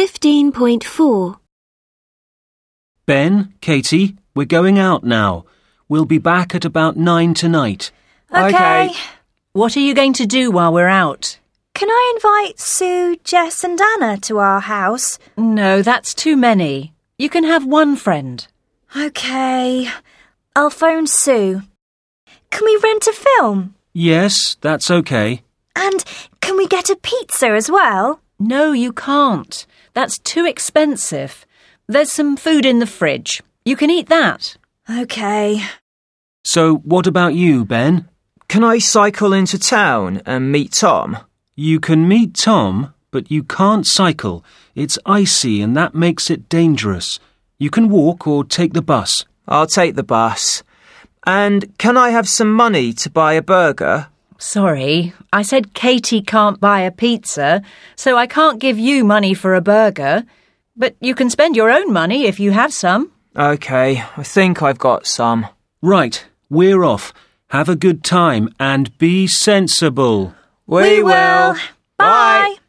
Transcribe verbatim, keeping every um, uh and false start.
fifteen point four. Ben, Katie, we're going out now. We'll be back at about nine tonight. OK. What are you going to do while we're out? Can I invite Sue, Jess and Anna to our house? No, that's too many. You can have one friend. OK. I'll phone Sue. Can we rent a film? Yes, that's okay. And can we get a pizza as well? No, you can't. That's too expensive. There's some food in the fridge. You can eat that. OK. So what about you, Ben? Can I cycle into town and meet Tom? You can meet Tom, but you can't cycle. It's icy and that makes it dangerous. You can walk or take the bus. I'll take the bus. And can I have some money to buy a burger? Sorry, I said Katie can't buy a pizza, so I can't give you money for a burger. But you can spend your own money if you have some. OK, I think I've got some. Right, we're off. Have a good time and be sensible. We, we will. will. Bye. Bye.